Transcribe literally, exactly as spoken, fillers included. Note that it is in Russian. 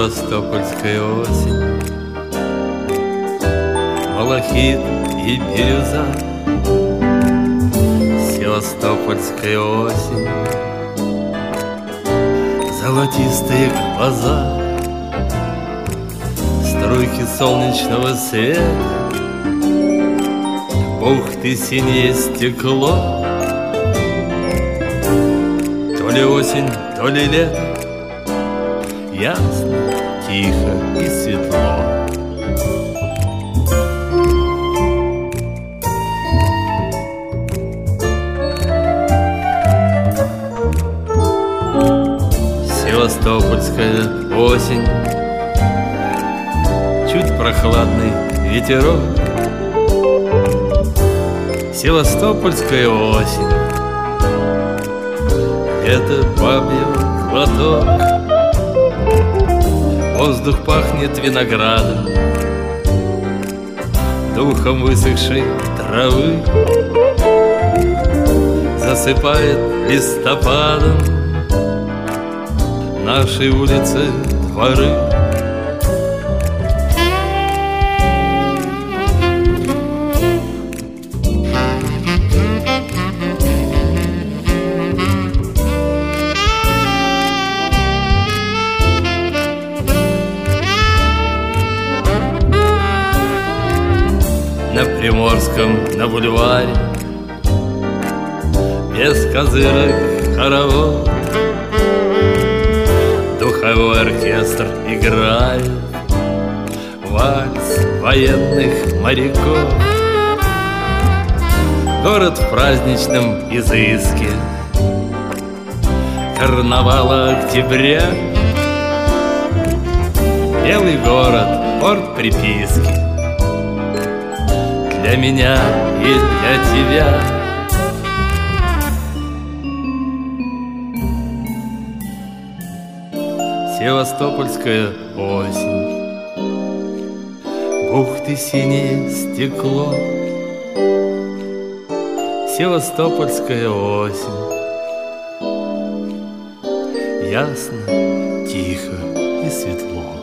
Севастопольская осень, малахит и бирюза. Севастопольская осень, золотистые глаза, струйки солнечного света, бухты, синее стекло. То ли осень, то ли лето, ясно, тихо и светло. Севастопольская осень, чуть прохладный ветерок. Севастопольская осень, это бабьего глоток. Воздух пахнет виноградом, духом высохшей травы, засыпает листопадом нашей улицы дворы. На Приморском, на бульваре, без козырок хоровод, духовой оркестр играет вальс военных моряков. Город в праздничном изыске карнавала октября. Белый город, порт приписки для меня и для тебя. Севастопольская осень, бухты, синее стекло. Севастопольская осень, ясно, тихо и светло.